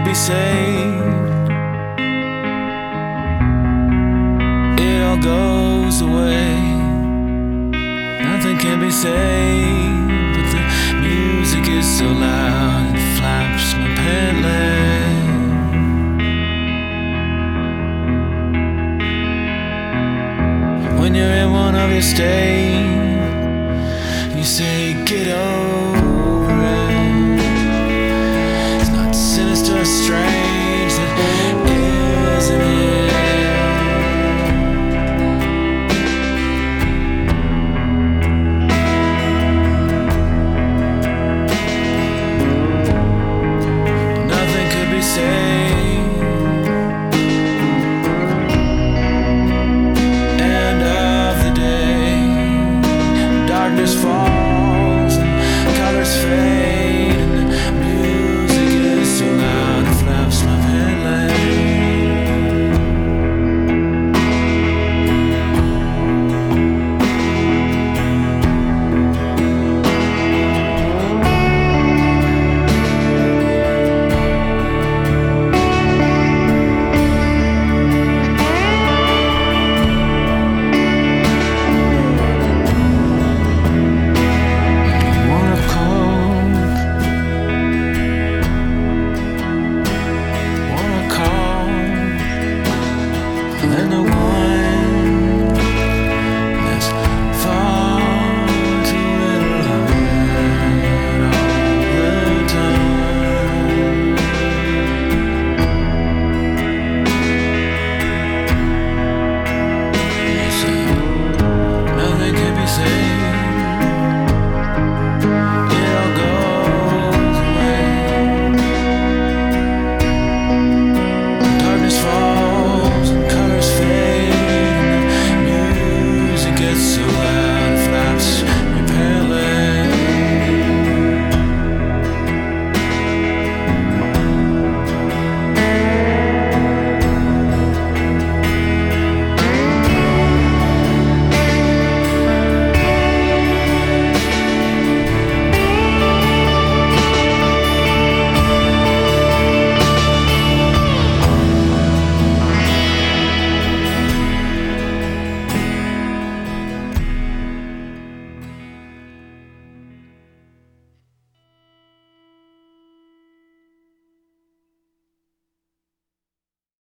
be saved. It all goes away. Nothing can be saved, but the music is so loud it flaps my pant leg. When you're in one of your states, you say get over.